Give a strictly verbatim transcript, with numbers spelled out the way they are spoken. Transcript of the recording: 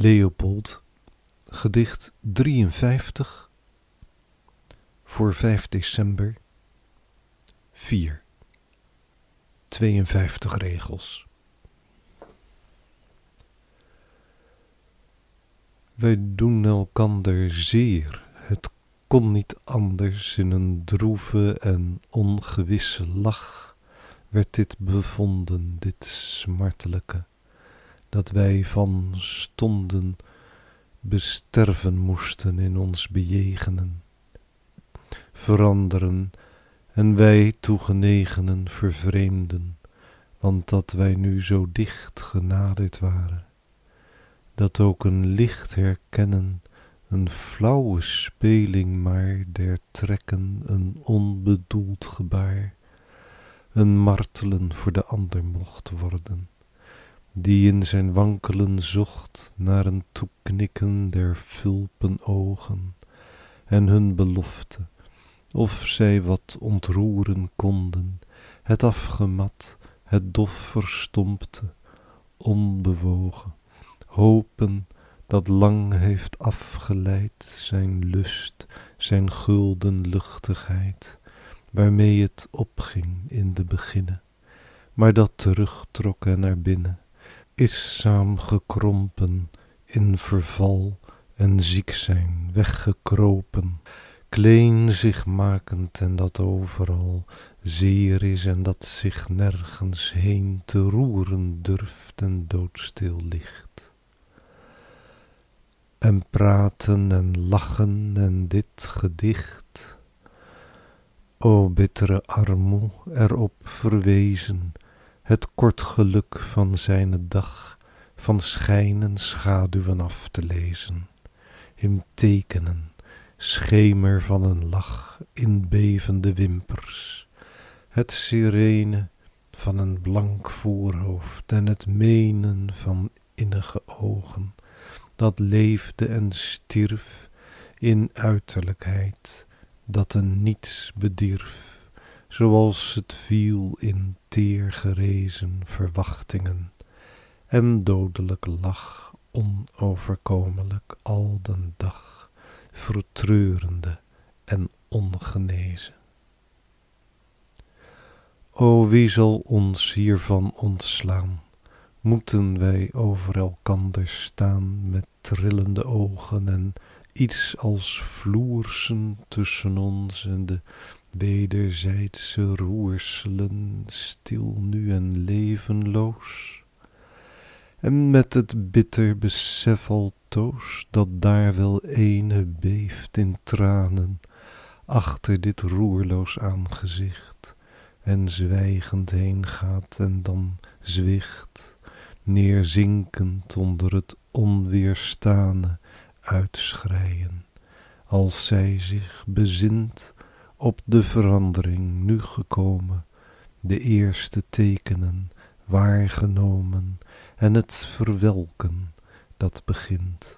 Leopold, gedicht drieënvijftig voor vijf december, vier, tweeënvijftig regels. Wij doen elkander zeer, het kon niet anders, in een droeve en ongewisse lach werd dit bevonden, dit smartelijke, dat wij van stonden besterven moesten in ons bejegenen, veranderen en wij toegenegenen vervreemden, want dat wij nu zo dicht genaderd waren, dat ook een licht herkennen, een flauwe speling maar der trekken, een onbedoeld gebaar, een martelen voor de ander mocht worden, die in zijn wankelen zocht naar een toeknikken der fulpen ogen en hun belofte, of zij wat ontroeren konden, het afgemat, het dof verstompte, onbewogen, hopen dat lang heeft afgeleid zijn lust, zijn gulden luchtigheid, waarmee het opging in de beginne, maar dat terugtrok en naar binnen, is saamgekrompen in verval en ziek zijn, weggekropen, kleen zich makend en dat overal zeer is en dat zich nergens heen te roeren durft en doodstil ligt. En praten en lachen en dit gedicht, o bittere armoe, erop verwezen, het kort geluk van zijne dag, van schijnen schaduwen af te lezen, in tekenen, schemer van een lach in bevende wimpers, het sirene van een blank voorhoofd en het menen van innige ogen, dat leefde en stierf in uiterlijkheid, dat een niets bedierf, zoals het viel in teer gerezen verwachtingen, en dodelijk lag onoverkomelijk al den dag, vertreurende en ongenezen. O, wie zal ons hiervan ontslaan? Moeten wij over elkander staan met trillende ogen en iets als vloersen tussen ons en de wederzijdse roerselen, stil nu en levenloos? En met het bitter besef altoos, dat daar wel eene beeft in tranen, achter dit roerloos aangezicht, en zwijgend heen gaat en dan zwicht, neerzinkend onder het onweerstane uitschreien, als zij zich bezint op de verandering nu gekomen, de eerste tekenen waargenomen en het verwelken dat begint.